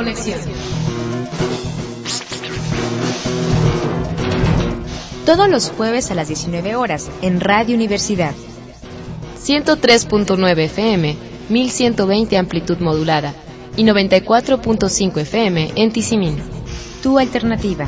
Conexión. Todos los jueves a las 19 horas en Radio Universidad. 103.9 FM, 1120 amplitud modulada y 94.5 FM en Tizimín. Tu alternativa.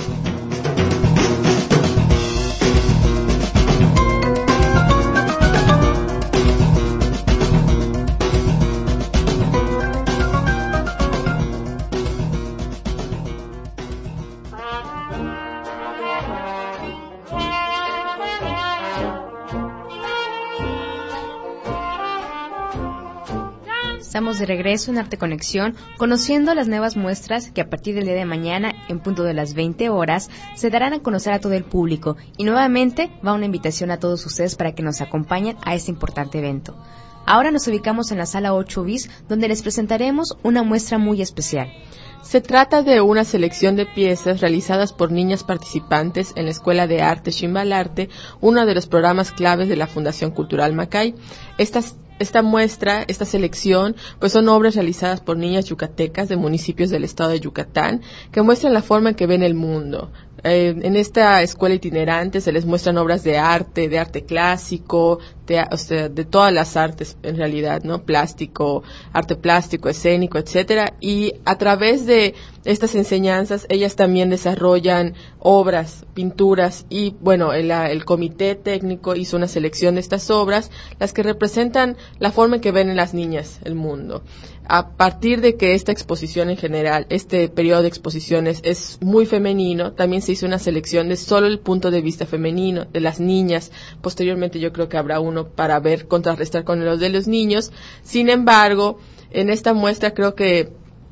Estamos de regreso en Arte Conexión, conociendo las nuevas muestras que a partir del día de mañana, en punto de las 20 horas, se darán a conocer a todo el público. Y nuevamente va una invitación a todos ustedes para que nos acompañen a este importante evento. Ahora nos ubicamos en la sala 8 bis, donde les presentaremos una muestra muy especial. Se trata de una selección de piezas realizadas por niñas participantes en la Escuela de Arte Chimbalarte, uno de los programas claves de la Fundación Cultural Macay. Esta muestra, esta selección, pues son obras realizadas por niñas yucatecas de municipios del estado de Yucatán, que muestran la forma en que ven el mundo. En esta escuela itinerante se les muestran obras de arte clásico, de todas las artes en realidad, ¿no? Arte plástico, escénico, etcétera. Y a través de estas enseñanzas, ellas también desarrollan obras, pinturas, y bueno, el comité técnico hizo una selección de estas obras, las que representan la forma en que ven las niñas el mundo. A partir de que esta exposición en general, este periodo de exposiciones es muy femenino, también se hizo una selección de solo el punto de vista femenino, de las niñas. Posteriormente yo creo que habrá uno para ver, contrarrestar con los de los niños. Sin embargo, en esta muestra creo que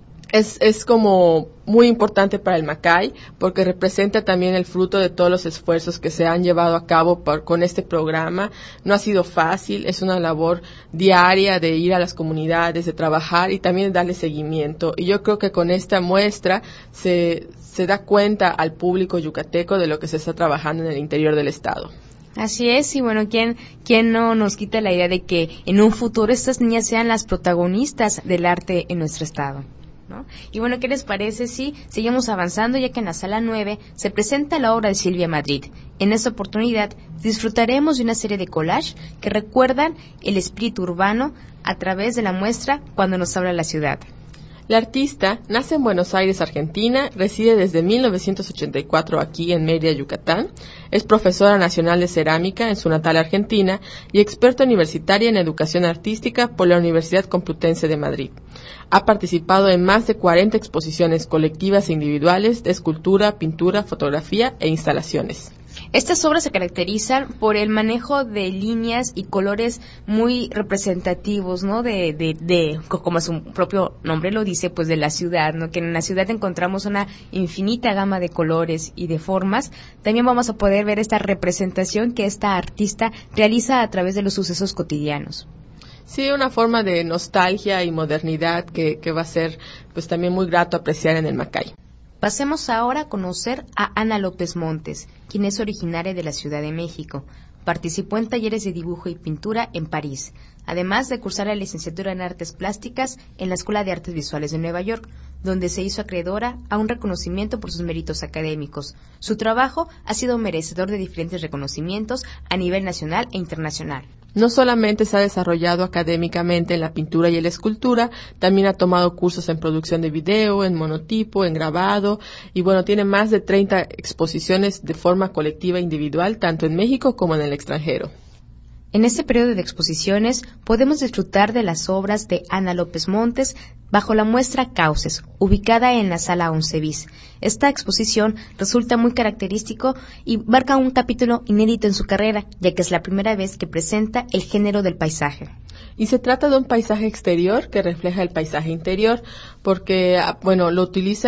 es como muy importante para el Macay, porque representa también el fruto de todos los esfuerzos que se han llevado a cabo con este programa. No ha sido fácil, es una labor diaria de ir a las comunidades, de trabajar y también de darle seguimiento. Y yo creo que con esta muestra se da cuenta al público yucateco de lo que se está trabajando en el interior del estado. Así es, y bueno, ¿quién no nos quita la idea de que en un futuro estas niñas sean las protagonistas del arte en nuestro estado, ¿no? Y bueno, ¿qué les parece si seguimos avanzando, ya que en la sala 9 se presenta la obra de Silvia Madrid? En esta oportunidad disfrutaremos de una serie de collage que recuerdan el espíritu urbano a través de la muestra Cuando nos habla la ciudad. La artista nace en Buenos Aires, Argentina, reside desde 1984 aquí en Mérida, Yucatán, es profesora nacional de cerámica en su natal Argentina y experta universitaria en educación artística por la Universidad Complutense de Madrid. Ha participado en más de 40 exposiciones colectivas e individuales de escultura, pintura, fotografía e instalaciones. Estas obras se caracterizan por el manejo de líneas y colores muy representativos, ¿no? De como su propio nombre lo dice, pues de la ciudad, ¿no? Que en la ciudad encontramos una infinita gama de colores y de formas. También vamos a poder ver esta representación que esta artista realiza a través de los sucesos cotidianos. Sí, una forma de nostalgia y modernidad que va a ser pues también muy grato apreciar en el Macay. Pasemos ahora a conocer a Ana López Montes, quien es originaria de la Ciudad de México. Participó en talleres de dibujo y pintura en París, además de cursar la licenciatura en Artes Plásticas en la Escuela de Artes Visuales de Nueva York, donde se hizo acreedora a un reconocimiento por sus méritos académicos. Su trabajo ha sido merecedor de diferentes reconocimientos a nivel nacional e internacional. No solamente se ha desarrollado académicamente en la pintura y en la escultura, también ha tomado cursos en producción de video, en monotipo, en grabado, y bueno, tiene más de 30 exposiciones de forma colectiva e individual, tanto en México como en el extranjero. En este periodo de exposiciones podemos disfrutar de las obras de Ana López Montes bajo la muestra Cauces, ubicada en la sala 11 bis. Esta exposición resulta muy característico y marca un capítulo inédito en su carrera, ya que es la primera vez que presenta el género del paisaje. Y se trata de un paisaje exterior que refleja el paisaje interior, porque, bueno, lo utiliza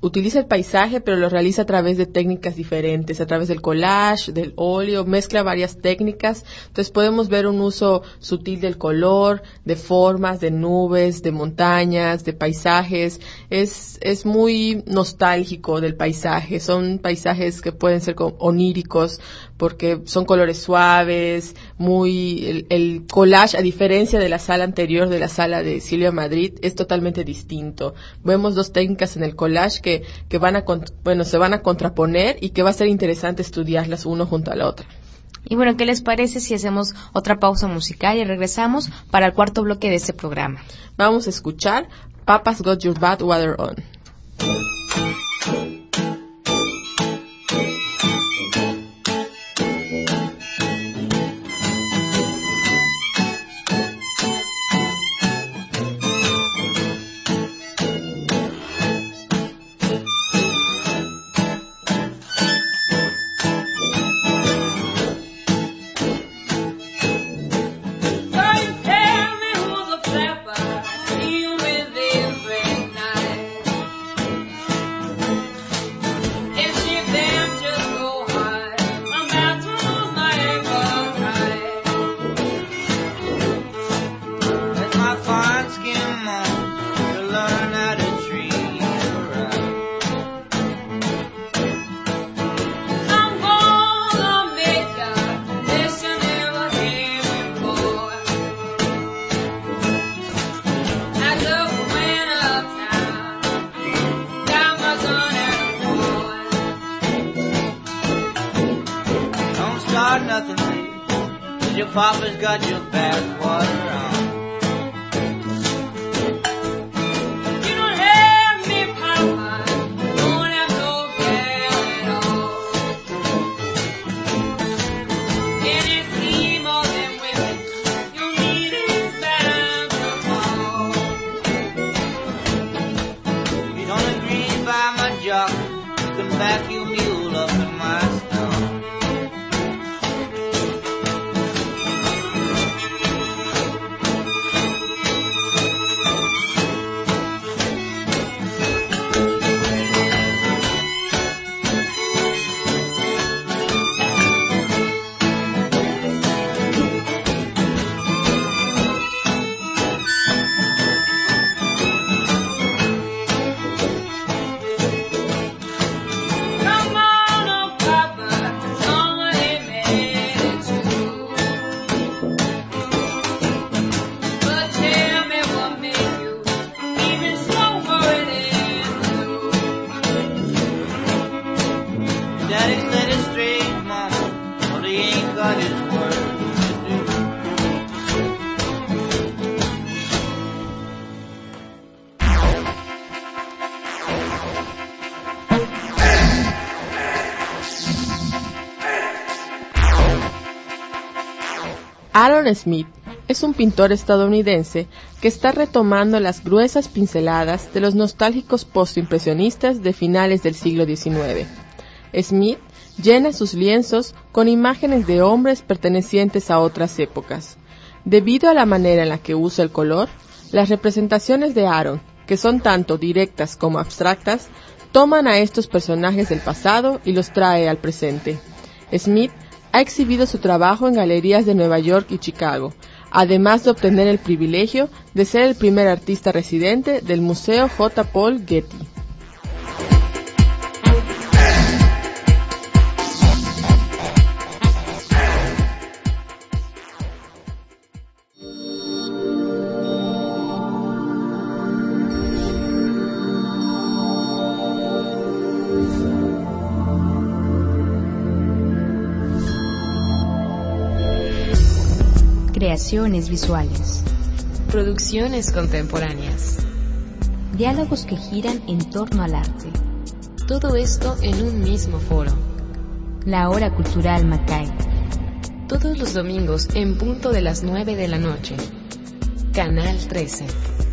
utiliza el paisaje, pero lo realiza a través de técnicas diferentes, a través del collage, del óleo, mezcla varias técnicas. Entonces podemos ver un uso sutil del color, de formas, de nubes, de montañas, de paisajes. Es muy nostálgico del paisaje. Son paisajes que pueden ser oníricos porque son colores suaves, el collage, a diferencia de la sala anterior, de la sala de Silvia Madrid, es totalmente distinto. Vemos dos técnicas en el collage que se van a contraponer y que va a ser interesante estudiarlas uno junto a la otra. Y bueno, ¿qué les parece si hacemos otra pausa musical y regresamos para el cuarto bloque de este programa? Vamos a escuchar Papa's Got Your Bad Water On. Papa's got your bad water on. You don't have me, Papa. Don't have no care at all. And it seems more than women, you need is time to fall. You don't agree by my job, you can back your mule up in my stall. Aaron Smith es un pintor estadounidense que está retomando las gruesas pinceladas de los nostálgicos postimpresionistas de finales del siglo XIX. Smith llena sus lienzos con imágenes de hombres pertenecientes a otras épocas. Debido a la manera en la que usa el color, las representaciones de Aaron, que son tanto directas como abstractas, toman a estos personajes del pasado y los trae al presente. Smith ha exhibido su trabajo en galerías de Nueva York y Chicago, además de obtener el privilegio de ser el primer artista residente del Museo J. Paul Getty. Creaciones visuales, producciones contemporáneas, diálogos que giran en torno al arte. Todo esto en un mismo foro. La Hora Cultural Macay. Todos los domingos en punto de las 9 de la noche. Canal 13.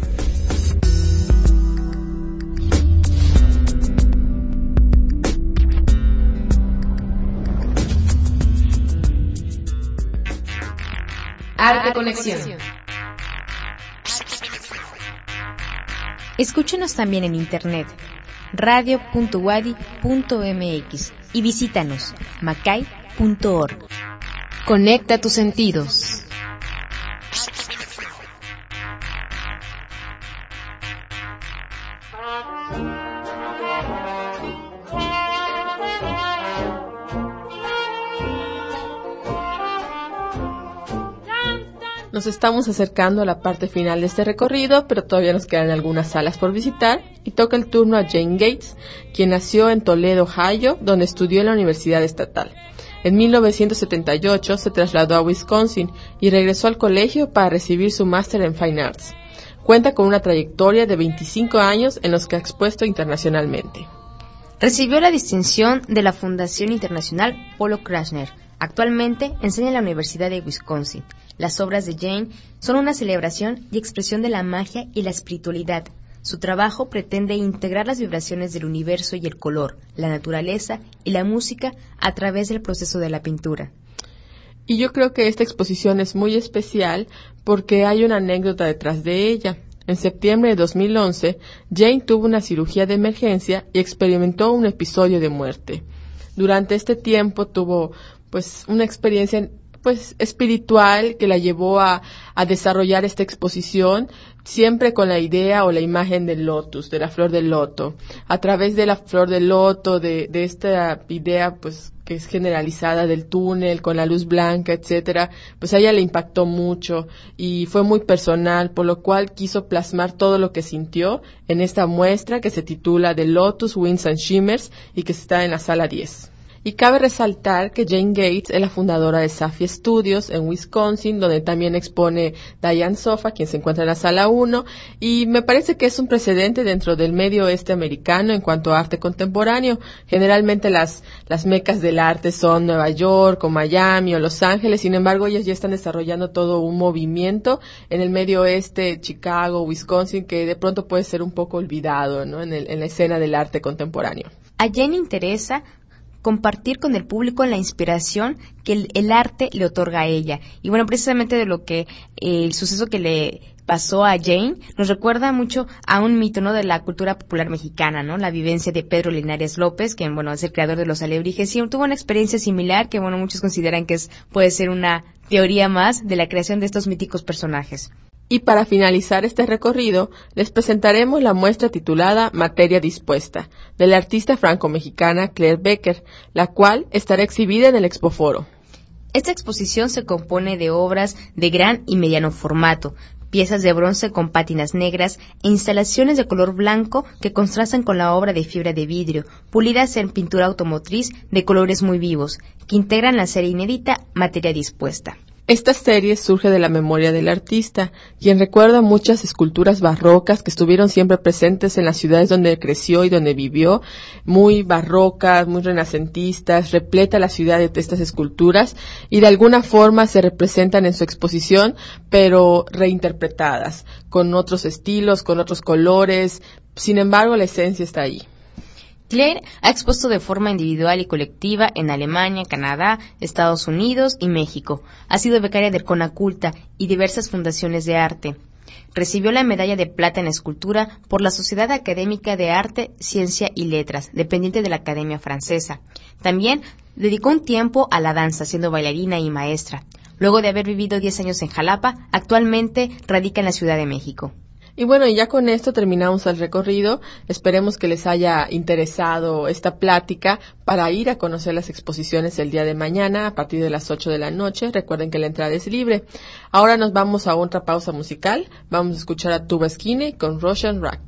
Arte Conexión. Escúchenos también en internet radio.wadi.mx y visítanos macay.org. Conecta tus sentidos. Nos estamos acercando a la parte final de este recorrido, pero todavía nos quedan algunas salas por visitar y toca el turno a Jane Gates, quien nació en Toledo, Ohio, donde estudió en la Universidad Estatal. En 1978 se trasladó a Wisconsin y regresó al colegio para recibir su máster en Fine Arts. Cuenta con una trayectoria de 25 años en los que ha expuesto internacionalmente. Recibió la distinción de la Fundación Internacional Polo Krasner. Actualmente enseña en la Universidad de Wisconsin. Las obras de Jane son una celebración y expresión de la magia y la espiritualidad. Su trabajo pretende integrar las vibraciones del universo y el color, la naturaleza y la música a través del proceso de la pintura. Y yo creo que esta exposición es muy especial porque hay una anécdota detrás de ella. En septiembre de 2011, Jane tuvo una cirugía de emergencia y experimentó un episodio de muerte. Durante este tiempo tuvo una experiencia espiritual que la llevó a desarrollar esta exposición, siempre con la idea o la imagen del lotus, de la flor del loto. A través de la flor del loto, de esta idea que es generalizada del túnel con la luz blanca, etcétera, a ella le impactó mucho y fue muy personal, por lo cual quiso plasmar todo lo que sintió en esta muestra que se titula The Lotus Winds and Shimmers y que está en la sala 10. Y cabe resaltar que Jane Gates es la fundadora de Safi Studios en Wisconsin, donde también expone Diane Sofa, quien se encuentra en la sala 1, y me parece que es un precedente dentro del medio oeste americano en cuanto a arte contemporáneo. Generalmente las mecas del arte son Nueva York o Miami o Los Ángeles, sin embargo ellos ya están desarrollando todo un movimiento en el medio oeste, Chicago, Wisconsin, que de pronto puede ser un poco olvidado, ¿no? en la escena del arte contemporáneo. A Jane interesa compartir con el público la inspiración que el arte le otorga a ella. Y bueno, precisamente de lo que el suceso que le pasó a Jane nos recuerda mucho a un mito, ¿no?, de la cultura popular mexicana, ¿no? La vivencia de Pedro Linares López, quien, es el creador de los alebrijes, y tuvo una experiencia similar que, muchos consideran que puede ser una teoría más de la creación de estos míticos personajes. Y para finalizar este recorrido, les presentaremos la muestra titulada Materia Dispuesta, de la artista franco-mexicana Claire Becker, la cual estará exhibida en el Expoforo. Esta exposición se compone de obras de gran y mediano formato, piezas de bronce con pátinas negras e instalaciones de color blanco que contrastan con la obra de fibra de vidrio, pulidas en pintura automotriz de colores muy vivos, que integran la serie inédita Materia Dispuesta. Esta serie surge de la memoria del artista, quien recuerda muchas esculturas barrocas que estuvieron siempre presentes en las ciudades donde creció y donde vivió, muy barrocas, muy renacentistas, repleta la ciudad de estas esculturas y de alguna forma se representan en su exposición, pero reinterpretadas, con otros estilos, con otros colores, sin embargo la esencia está ahí. Claire ha expuesto de forma individual y colectiva en Alemania, Canadá, Estados Unidos y México. Ha sido becaria del Conaculta y diversas fundaciones de arte. Recibió la medalla de plata en escultura por la Sociedad Académica de Arte, Ciencia y Letras, dependiente de la Academia Francesa. También dedicó un tiempo a la danza, siendo bailarina y maestra. Luego de haber vivido 10 años en Jalapa, actualmente radica en la Ciudad de México. Y ya con esto terminamos el recorrido. Esperemos que les haya interesado esta plática para ir a conocer las exposiciones el día de mañana a partir de las 8 de la noche. Recuerden que la entrada es libre. Ahora nos vamos a otra pausa musical. Vamos a escuchar a Tuba Skinny con Russian Rock.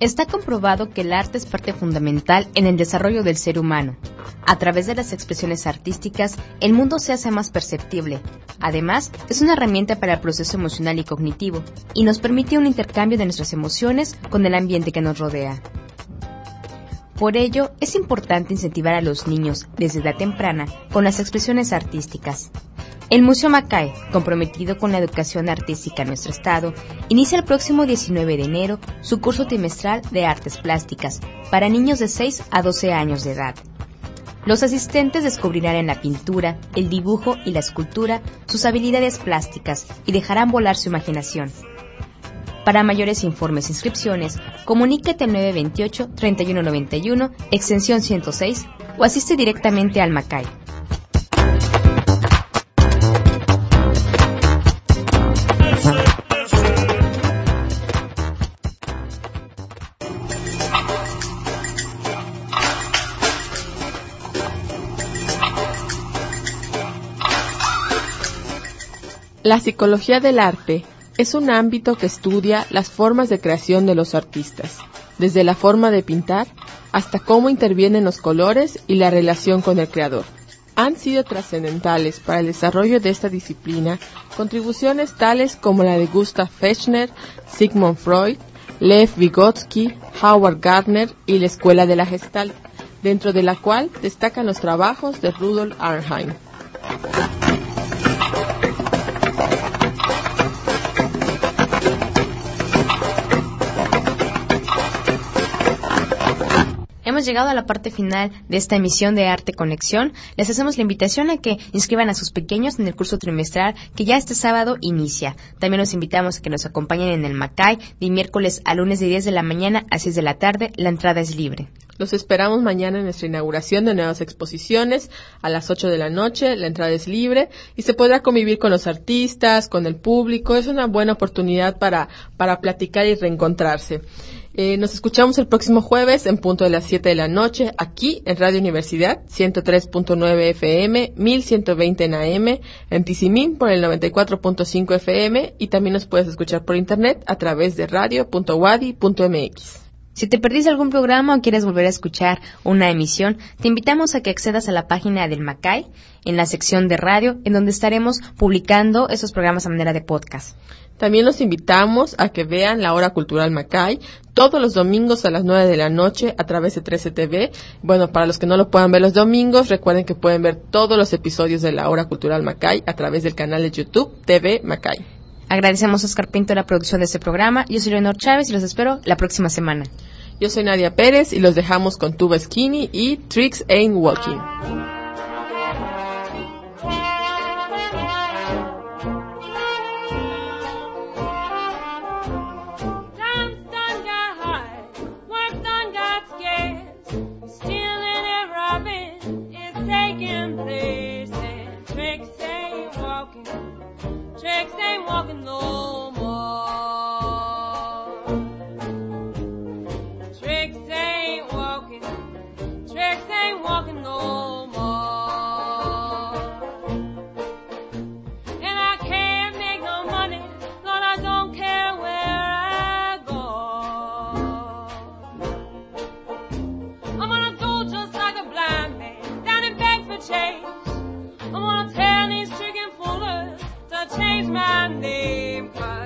Está comprobado que el arte es parte fundamental en el desarrollo del ser humano. A través de las expresiones artísticas, el mundo se hace más perceptible. Además, es una herramienta para el proceso emocional y cognitivo, y nos permite un intercambio de nuestras emociones con el ambiente que nos rodea. Por ello, es importante incentivar a los niños, desde edad temprana, con las expresiones artísticas. El Museo Mackay, comprometido con la educación artística en nuestro estado, inicia el próximo 19 de enero su curso trimestral de artes plásticas para niños de 6 a 12 años de edad. Los asistentes descubrirán en la pintura, el dibujo y la escultura sus habilidades plásticas y dejarán volar su imaginación. Para mayores informes e inscripciones, comunícate al 928-3191, extensión 106, o asiste directamente al Mackay. La psicología del arte es un ámbito que estudia las formas de creación de los artistas, desde la forma de pintar hasta cómo intervienen los colores y la relación con el creador. Han sido trascendentales para el desarrollo de esta disciplina contribuciones tales como la de Gustav Fechner, Sigmund Freud, Lev Vygotsky, Howard Gardner y la Escuela de la Gestalt, dentro de la cual destacan los trabajos de Rudolf Arnheim. Hemos llegado a la parte final de esta emisión de Arte Conexión. Les hacemos la invitación a que inscriban a sus pequeños en el curso trimestral que ya este sábado inicia. También los invitamos a que nos acompañen en el Mackay de miércoles a lunes de 10 de la mañana a 6 de la tarde. La entrada es libre. Los esperamos mañana en nuestra inauguración de nuevas exposiciones a las 8 de la noche. La entrada es libre y se podrá convivir con los artistas, con el público. Es una buena oportunidad para platicar y reencontrarse. Nos escuchamos el próximo jueves en punto de las 7 de la noche aquí en Radio Universidad 103.9 FM, 1120 en AM, en Tizimín por el 94.5 FM y también nos puedes escuchar por internet a través de radio.wadi.mx. Si te perdiste algún programa o quieres volver a escuchar una emisión, te invitamos a que accedas a la página del Mackay en la sección de radio, en donde estaremos publicando esos programas a manera de podcast. También los invitamos a que vean la Hora Cultural Mackay todos los domingos a las 9 de la noche a través de 13 TV. Bueno, para los que no lo puedan ver los domingos, recuerden que pueden ver todos los episodios de la Hora Cultural Mackay a través del canal de YouTube TV Mackay. Agradecemos a Oscar Pinto la producción de este programa. Yo soy Leonor Chávez y los espero la próxima semana. Yo soy Nadia Pérez y los dejamos con Tuba Skinny y Tricks Ain't Walking. Walking no more. Tricks ain't walking no more. And I can't make no money, Lord, I don't care where I go. I'm gonna go just like a blind man down and beg for change. I'm gonna tell these chicken foolers to change my name.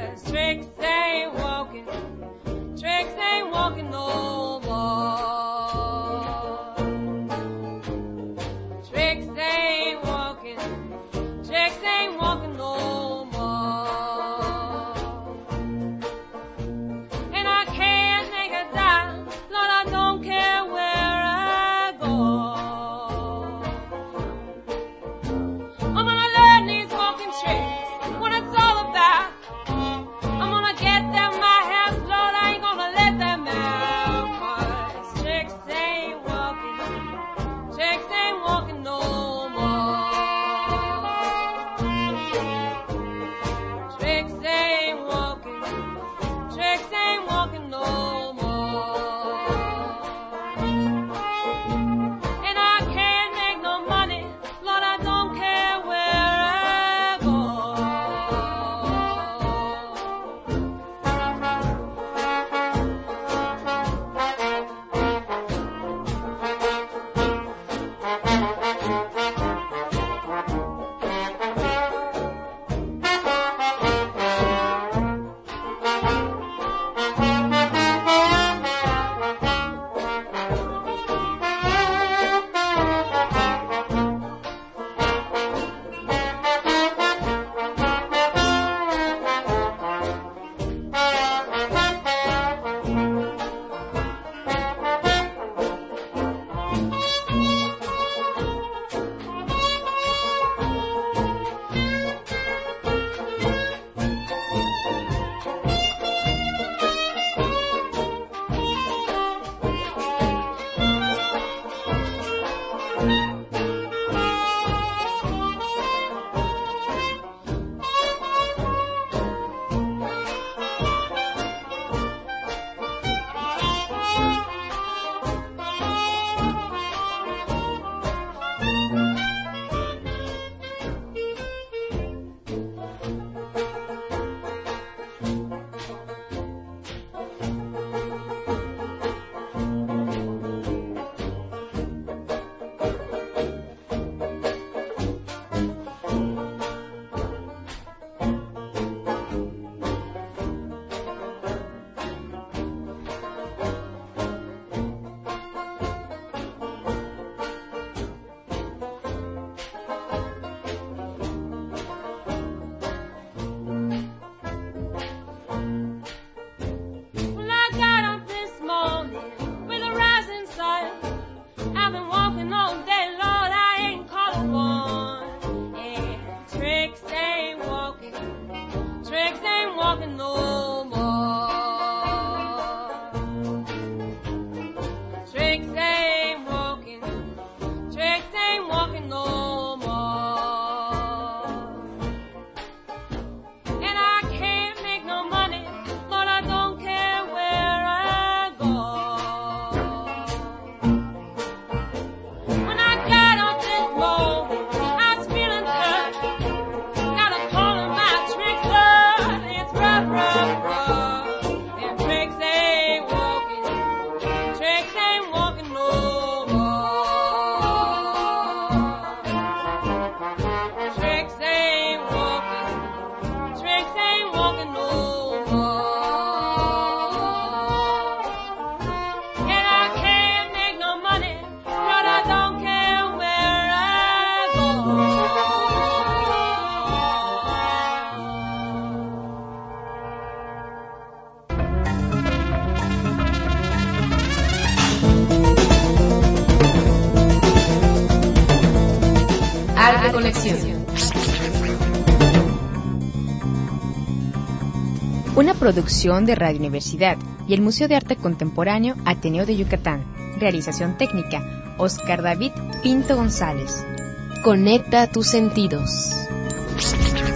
Una producción de Radio Universidad y el Museo de Arte Contemporáneo Ateneo de Yucatán. Realización técnica, Oscar David Pinto González. Conecta tus sentidos.